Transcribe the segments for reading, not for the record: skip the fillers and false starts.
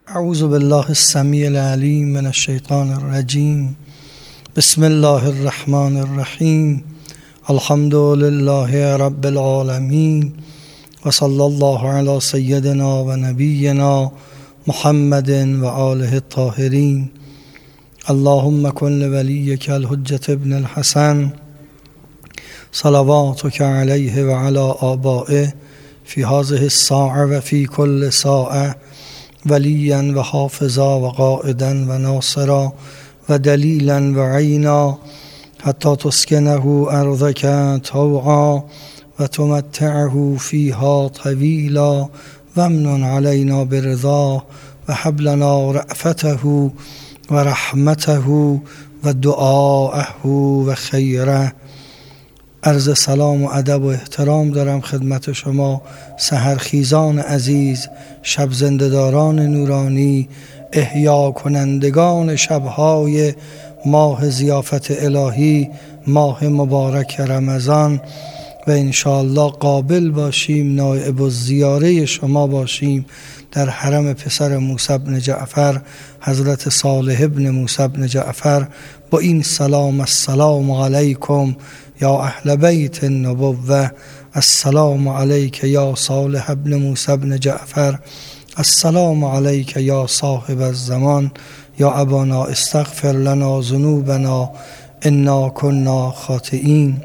اعوذ بالله السمیع العلیم من الشیطان الرجیم. بسم الله الرحمن الرحیم. الحمد لله رب العالمین و صلی الله علی سیدنا و نبینا محمد و آله الطاهرین. اللهم کن لولیک الحجة ابن الحسن صلواتک علیه و علی آبائه فی هذه الساعة و فی کل ساعة ولیا و حافظا و قائدا و ناصرا و دلیلا و عینا حتی تسکنه ارضک طوعا و تمتعه فیها طویلا و امنن علینا برضاه و هب لنا رأفته و رحمته و دعاءه و خیره. عرض سلام و ادب و احترام دارم خدمت شما سحرخیزان عزیز، شب زنده‌داران نورانی، احیا کنندگان شبهای ماه ضیافت الهی، ماه مبارک رمضان، و انشاءالله قابل باشیم نائب الزیاره شما باشیم در حرم پسر موسی بن جعفر حضرت صالح ابن موسی بن جعفر با این سلام: السلام علیکم یا اهل بیت النبوة، السلام علیک یا صالح ابن موسی بن جعفر، السلام علیک یا صاحب الزمان، یا ابانا استغفر لنا ذنوبنا انا كنا خاطئین.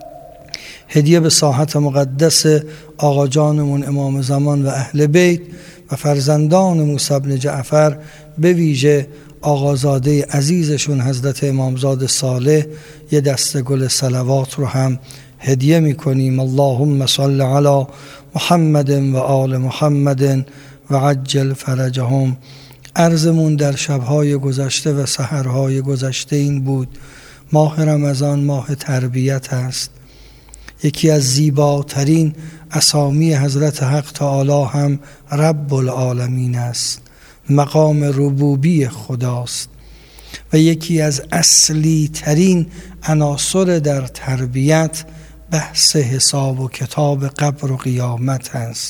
هدیه به ساحت مقدس آقا جانمون امام زمان و اهل بیت و فرزندان موسی بن جعفر، به ویژه آقازاده عزیزشون حضرت امامزاده صالح، یه دسته گل صلوات رو هم هدیه میکنیم. اللهم صل علی محمد و آل محمد و عجل فرجهم. عرضمون در شبهای گذشته و سحرهای گذشته این بود: ماه رمضان ماه تربیت است. یکی از زیباترین اسامی حضرت حق تعالی هم رب العالمین است، مقام ربوبی خداست، و یکی از اصلی ترین عناصر در تربیت بحث حساب و کتاب قبر و قیامت است.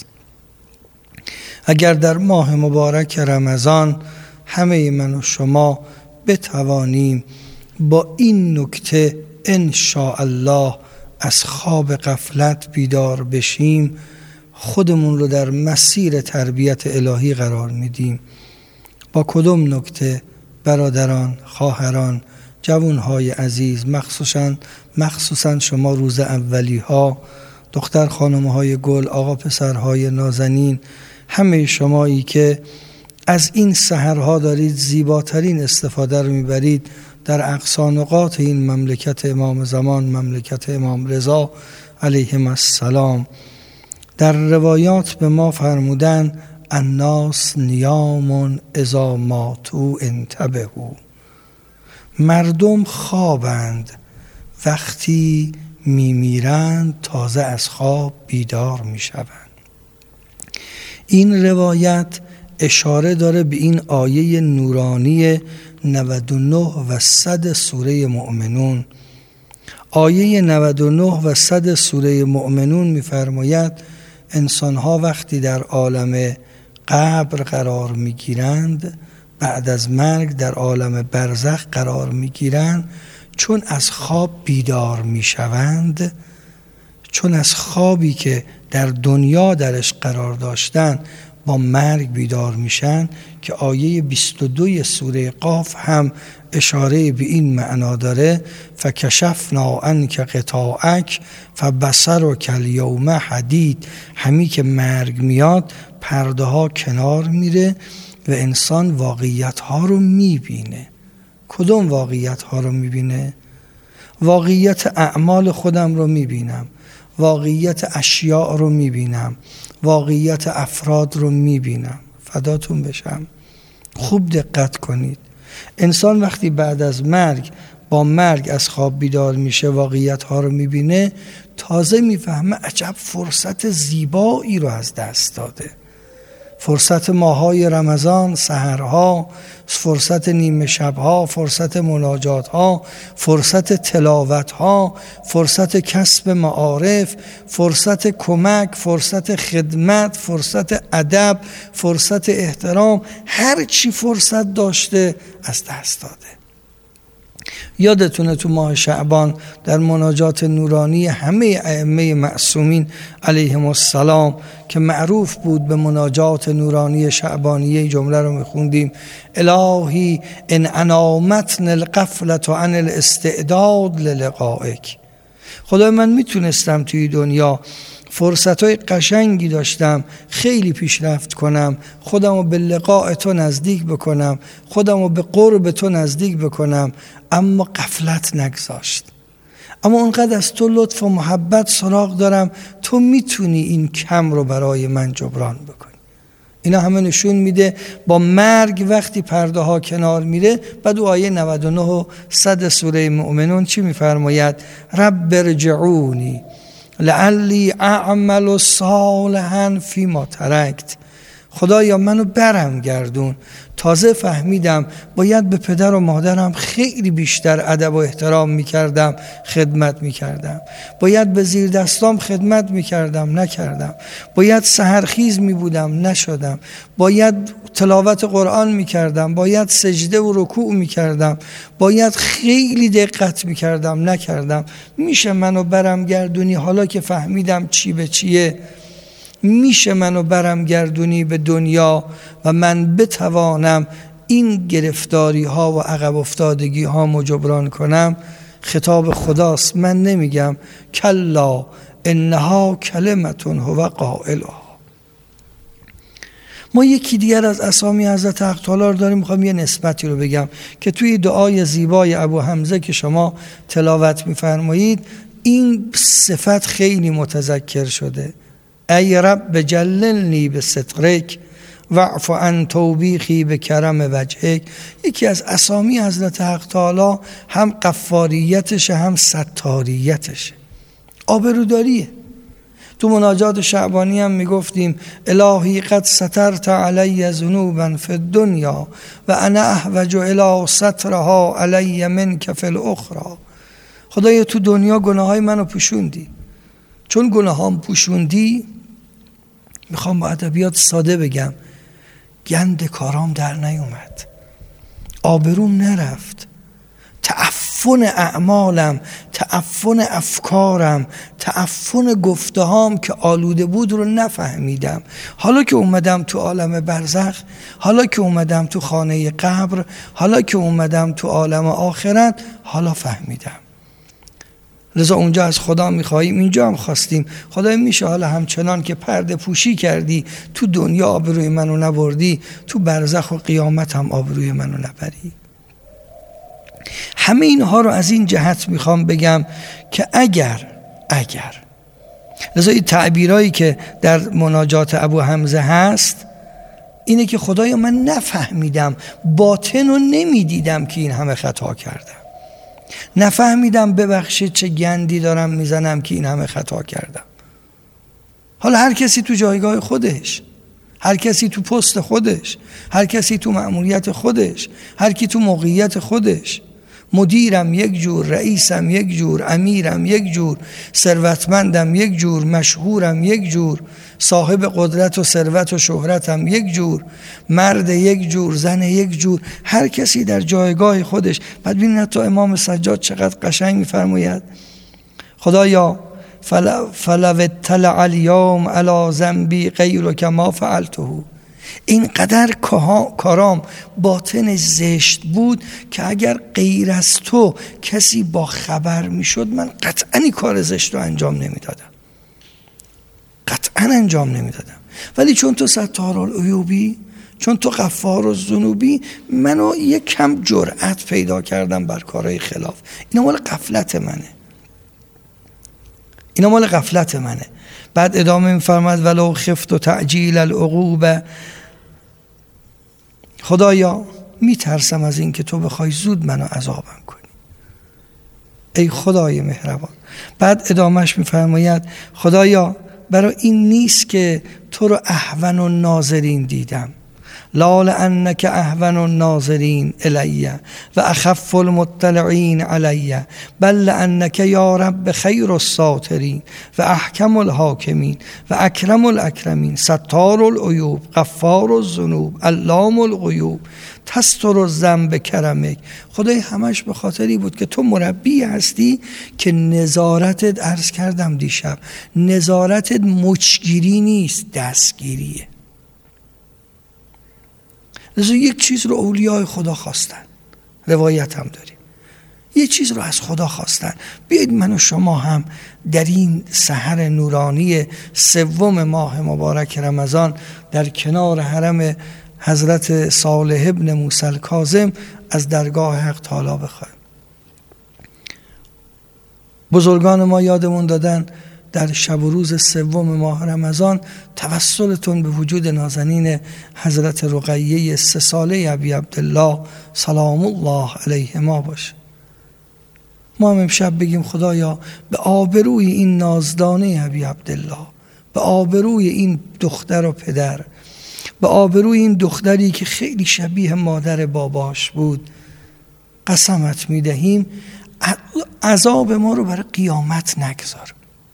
اگر در ماه مبارک رمضان همه من و شما بتوانیم با این نکته ان شاء الله از خواب غفلت بیدار بشیم، خودمون رو در مسیر تربیت الهی قرار میدیم. با کدوم نکته برادران، خواهران، جوانهای عزیز، مخصوصا شما روز اولی ها، دختر خانمهای گل، آقا پسرهای نازنین، همه شمایی که از این سحرها دارید زیباترین استفاده رو میبرید در اقصا نقاط این مملکت امام زمان، مملکت امام رضا علیهم السلام. در روایات به ما فرمودن الناس نیام اذا ماتوا انتبهوا، مردم خوابند، وقتی میمیرند تازه از خواب بیدار میشوند. این روایت اشاره داره به این آیه نورانی 99 و 100 سوره مؤمنون. آیه 99 و 100 سوره مؤمنون می‌فرماید انسان‌ها وقتی در عالم قبر قرار می‌گیرند، بعد از مرگ در عالم برزخ قرار می‌گیرند، چون از خواب بیدار می‌شوند، چون از خوابی که در دنیا درش قرار داشتن با مرگ بیدار میشن، که آیه 22 سوره قاف هم اشاره به این معنا داره: فکشفنا عنک غطاءک فبصرک الیوم حدید. همی که مرگ میاد پرده ها کنار میره و انسان واقعیت ها رو میبینه. کدوم واقعیت ها رو میبینه؟ واقعیت اعمال خودم رو میبینم، واقعیت اشیاء رو میبینم، واقعیت افراد رو میبینم. فداتون بشم. خوب دقت کنید. انسان وقتی بعد از مرگ با مرگ از خواب بیدار میشه، واقعیت ها رو میبینه، تازه میفهمه عجب فرصت زیبایی رو از دست داده، فرصت ماهای رمضان، سحرها، فرصت نیمه شبها، فرصت مناجاتها، فرصت تلاوتها، فرصت کسب معارف، فرصت کمک، فرصت خدمت، فرصت ادب، فرصت احترام، هر چی فرصت داشته از دست داده. یادتونه تو ماه شعبان در مناجات نورانی همه ائمه معصومین علیهم السلام که معروف بود به مناجات نورانی شعبانیه، جمله رو میخوندیم: الهی ان انامتن الغفلة عن الاستعداد للقائک. خدای من میتونستم توی دنیا فرصتهای قشنگی داشتم خیلی پیشرفت کنم، خودم رو به لقاء تو نزدیک بکنم، خودم رو به قرب تو نزدیک بکنم، اما غفلت نگذاشت. اما اونقدر از تو لطف و محبت سراغ دارم، تو میتونی این کم رو برای من جبران بکنی. اینا همه نشون میده با مرگ وقتی پرده ها کنار میره. بعد آیه 99 و 100 سوره مؤمنون چی میفرماید؟ رب ارجعونی لعلی اعمل صالحا فیما ترکت. خدایا منو برم گردون. تازه فهمیدم باید به پدر و مادرم خیلی بیشتر ادب و احترام میکردم، خدمت میکردم. باید به زیر دستام خدمت میکردم، نکردم. باید سحرخیز میبودم، نشدم. باید تلاوت قرآن میکردم، باید سجده و رکوع میکردم، باید خیلی دقت میکردم، نکردم. میشه منو برم گردونی حالا که فهمیدم چی به چیه؟ میشه منو برم گردونی به دنیا و من بتوانم این گرفتاری ها و عقب افتادگی ها رو جبران کنم؟ خطاب خداست، من نمیگم. کلا انها کلمتون هو قائلها. ما یکی دیگر از اسامی حضرت حق تعالی رو داریم. میخوام یه نسبتی رو بگم که توی دعای زیبای ابو حمزه که شما تلاوت میفرمایید این صفت خیلی متذکر شده: ای رب جللنی به سترک واعف عن توبیخی به کرم وجهک. یکی از اسامی حضرت حق تعالی هم غفاریتشه هم ستاریتشه، آبروداریه. تو مناجات شعبانی هم میگفتیم الهی قد سترت علی ذنوبا فی الدنیا و انا احوج الی سترها علی منک فی الاخرى. خدایا تو دنیا گناهای منو پوشوندی، چون گناهام پوشوندی میخوام با ادبیات ساده بگم گند کارام در نیومد، آبروم نرفت، تعفن اعمالم، تعفن افکارم، تعفن گفتهام که آلوده بود رو نفهمیدم. حالا که اومدم تو عالم برزخ، حالا که اومدم تو خانه قبر، حالا که اومدم تو عالم آخرت، حالا فهمیدم. لذا اونجا از خدا میخواییم، اینجا هم خواستیم: خدای میشه حالا همچنان که پرده پوشی کردی تو دنیا آبروی منو نبردی، تو برزخ و قیامت هم آبروی منو نبری. همه اینها رو از این جهت میخوام بگم که اگر لذا این تعبیرایی که در مناجات ابو حمزه هست اینه که خدایا من نفهمیدم، باطن رو نمیدیدم که این همه خطا کردم، نفهمیدم ببخشید چه گندی دارم میزنم که این همه خطا کردم. حالا هر کسی تو جایگاه خودش، هر کسی تو پست خودش، هر کسی تو مأموریت خودش، هر کی تو موقعیت خودش. مدیرم یک جور، رئیسم یک جور، امیرم یک جور، ثروتمندم یک جور، مشهورم یک جور، صاحب قدرت و ثروت و شهرتم یک جور، مرد یک جور، زن یک جور، هر کسی در جایگاه خودش. بعد ببینید تا امام سجاد چقدر قشنگ میفرماید: خدایا فلو اطلع الیوم علی ذنبی غیرک ما فعلته. اینقدر کارام باطن زشت بود که اگر غیر از تو کسی با خبر میشد من قطعا این کار زشت رو انجام نمیدادم، قطعا انجام نمیدادم. ولی چون تو ستار العیوبی، چون تو غفار الذنوبی، منو یک کم جرأت پیدا کردم بر کارهای خلاف. اینا مال غفلت منه، بعد ادامه می‌فرماید ولو خفت تعجیل العقوبه. خدایا میترسم از این که تو بخوای زود منو عذابم کنی، ای خدای مهربان. بعد ادامهش می‌فرماید خدایا برای این نیست که تو رو اهون الناظرین دیدم، لا لانک اهون الناظرین الی و اخف المطلعین علی، بل لانک یا رب خیر الساترین و احکم الحاکمین و اکرم الاکرمین، ستار العیوب، غفار الذنوب، علام الغیوب، تستر الذنب کرمک. خدای همش به خاطری بود که تو مربی هستی که نظارتت، عرض کردم دیشب، نظارتت مچگیری نیست، دستگیریه. لذا یک چیز رو اولیای خدا خواستن، روایت هم داریم، یک چیز رو از خدا خواستن، بیایید من و شما هم در این سحر نورانی 3 ماه مبارک رمضان در کنار حرم حضرت صالح ابن موسی الکاظم از درگاه حق تعالی بخوایم. بزرگان ما یادمون دادن در شب و روز 3 ماه رمضان توسلتون به وجود نازنین حضرت رقیه 3 ساله ابی عبدالله سلام الله علیهما باشه. ما هم امشب بگیم خدایا به آبروی این نازدانه ابی عبدالله، به آبروی این دختر و پدر، به آبروی این دختری که خیلی شبیه مادر باباش بود، قسمت میدهیم عذاب ما رو برای قیامت نگذار.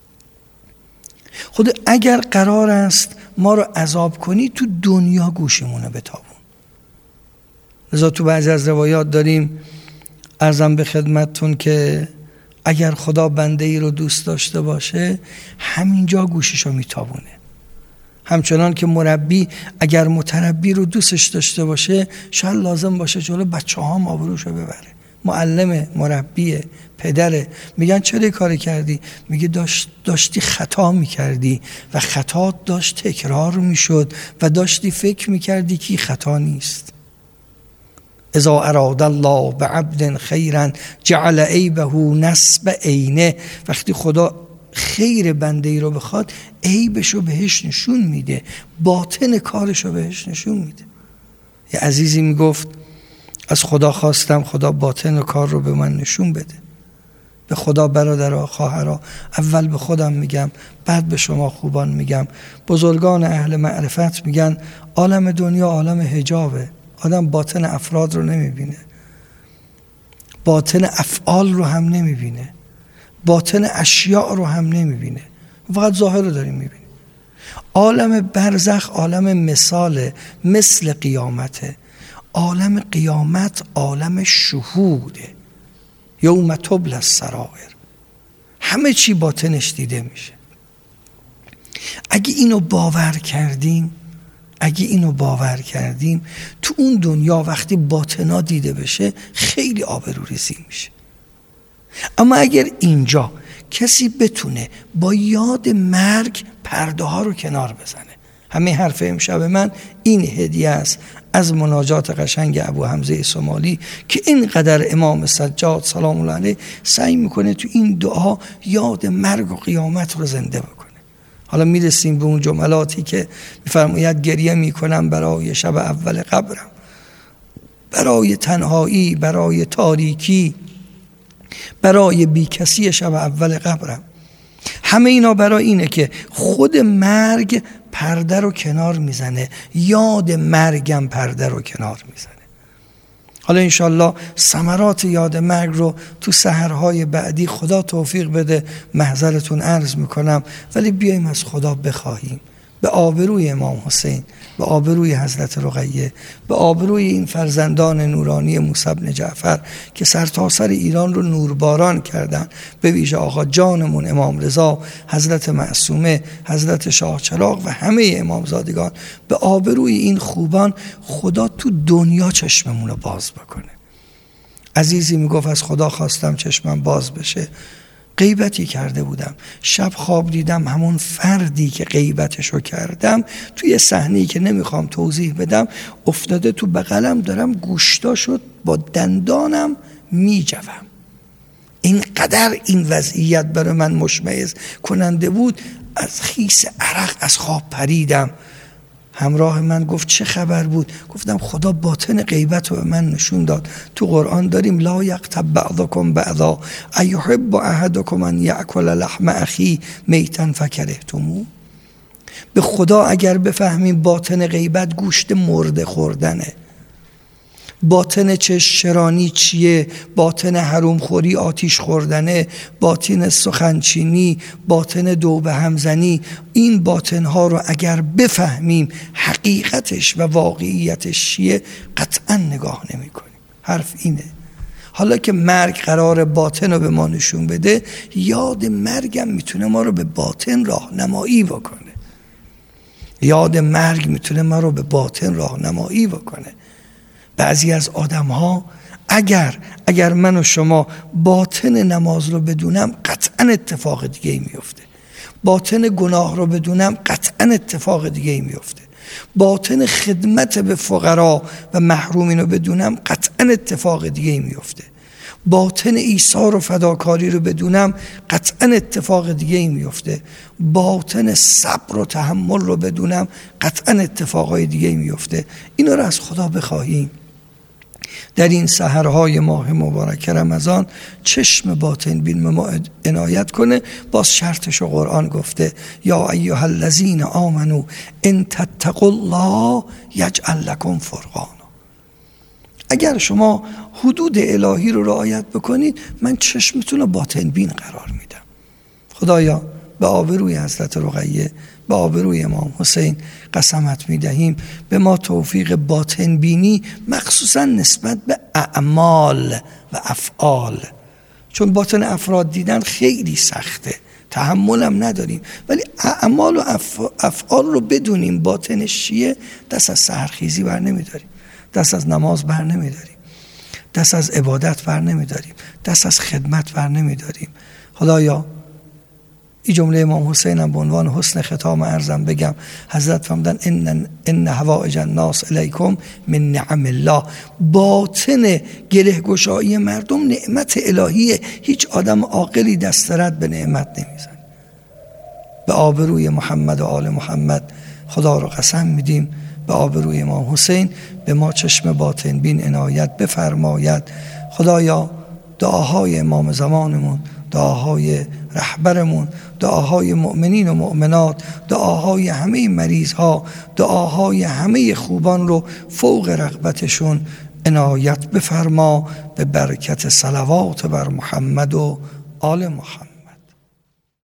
خود اگر قرار است ما رو عذاب کنی تو دنیا گوشمونه بتابون. لذا تو بعضی از روایات داریم، عرضم به خدمتتون که اگر خدا بنده ای رو دوست داشته باشه همینجا گوششو میتابونه. همچنان که مربی اگر متربی رو دوستش داشته باشه شاید لازم باشه جلو بچه ها آبروشو ببره. معلم، مربی، پدره، میگن چرا کاری کردی؟ میگه داشتی خطا میکردی و خطا داشت تکرار میشد و داشتی فکر میکردی که خطا نیست. اذا اراد الله بعبد خیرا جعل عیبه نصب عینه. وقتی خدا خیر بنده ای رو بخواد عیبشو بهش نشون میده، باطن کارشو بهش نشون میده. یه عزیزی میگفت از خدا خواستم خدا باطن کار رو به من نشون بده. به خدا برادرها، خواهرها، اول به خودم میگم بعد به شما خوبان میگم. بزرگان اهل معرفت میگن عالم دنیا عالم حجابه، آدم باطن افراد رو نمیبینه، باطن افعال رو هم نمیبینه، باطن اشیاء رو هم نمیبینه، فقط ظاهر رو داریم میبینه. عالم برزخ عالم مثاله، مثل قیامته. عالم قیامت عالم شهوده، یوم تبلی السرائر، همه چی باطنش دیده میشه. اگه اینو باور کردیم تو اون دنیا وقتی باطنا دیده بشه خیلی آبروریزی میشه. اما اگر اینجا کسی بتونه با یاد مرگ پرده ها رو کنار بزنه، همه حرف امشب من این هدیه است از مناجات قشنگ ابو حمزه سومالی که اینقدر امام سجاد سلام الله علیه سعی میکنه تو این دعا یاد مرگ و قیامت رو زنده بکنه. حالا میرسیم به اون جملاتی که میفرماید گریه میکنم برای شب اول قبرم، برای تنهایی، برای تاریکی، برای بیکسی شب اول قبرم. همه اینا برای اینه که خود مرگ پرده رو کنار میزنه، یاد مرگم پرده رو کنار میزنه. حالا انشالله ثمرات یاد مرگ رو تو سحرهای بعدی خدا توفیق بده محضرتون عرض میکنم، ولی بیاییم از خدا بخواهیم به آبروی امام حسین، به آبروی حضرت رقیه، به آبروی این فرزندان نورانی موسی بن جعفر که سرتاسر ایران رو نورباران کردن، به ویژه آقا جانمون امام رضا، حضرت معصومه، حضرت شاه چراغ و همه امامزادگان، به آبروی این خوبان خدا تو دنیا چشممون رو باز بکنه. عزیزی میگفت از خدا خواستم چشمم باز بشه. غیبتی کرده بودم، شب خواب دیدم همون فردی که غیبتشو کردم توی صحنه‌ای که نمیخوام توضیح بدم افتاده تو بغلم، دارم گوشتاشو با دندانم میجوم. اینقدر این وضعیت برای من مشمئز کننده بود، از خیس عرق از خواب پریدم. همراه من گفت چه خبر بود؟ گفتم خدا باطن غیبت رو به من نشون داد. تو قرآن داریم لا یغتب بعضکم بعضا ایحب احدکم ان یأکل لحم اخیه میتا فکرهتموه. به خدا اگر بفهمیم باطن غیبت گوشت مرده خوردنه، باطن چشرانی چیه، باطن حروم خوری آتیش خوردنه، باطن سخنچینی، باطن دو به همزنی، این باطن ها رو اگر بفهمیم حقیقتش و واقعیتش چیه قطعا نگاه نمی کنیم. حرف اینه. حالا که مرگ قرار باطن رو به ما نشون بده، یاد مرگم میتونه ما رو به باطن راهنمایی بکنه. یاد مرگ میتونه ما رو به باطن راهنمایی بکنه. بعضی از آدم ها اگر من و شما باطن نماز رو بدونم قطعا اتفاق دیگه ای میفته، باطن گناه رو بدونم قطعا اتفاق دیگه ای میفته، باطن خدمت به فقرا و محرومین رو بدونم قطعا اتفاق دیگه ای میفته، باطن ایثار و فداکاری رو بدونم قطعا اتفاق دیگه ای میفته، باطن صبر و تحمل رو بدونم قطعا اتفاقای دیگه ای میفته. اینا رو از خدا بخواهیم در این سحرهای ماه مبارک رمضان چشم باطن بین ما عنایت کنه. باز شرطش رو قرآن گفته یا ایها الذین آمنو ان تتقوا الله یجعل لکم فرقانا. اگر شما حدود الهی رو رعایت بکنید من چشمتون رو باطن بین قرار میدم. خدایا به آبروی حضرت رقیه، به آبروی امام حسین قسمت میدهیم به ما توفیق باطن بینی، مخصوصا نسبت به اعمال و افعال، چون باطن افراد دیدن خیلی سخته، تحملم نداریم، ولی اعمال و افعال رو بدونیم باطنش چیه. دست از سحرخیزی بر نمیداریم، دست از نماز بر نمیداریم، دست از عبادت بر نمیداریم، دست از خدمت بر نمیداریم. خدایا این جمله امام حسین هم به عنوان حسن ختام عرضم بگم. حضرت فرمودن ان حوائج الناس الیکم من نعم الله. باطن گره گشایی مردم نعمت الهیه. هیچ آدم عاقلی دست رد به نعمت نمیزنه. به آبروی محمد و آل محمد خدا رو قسم میدیم، به آبروی امام حسین به ما چشم باطن بین عنایت بفرماید. خدایا دعاهای امام زمانمون، دعاهای رهبرمون، دعاهای مؤمنین و مؤمنات، دعاهای همه مریض ها، دعاهای همه خوبان رو فوق رغبتشون عنایت بفرما به برکت صلوات بر محمد و آل محمد.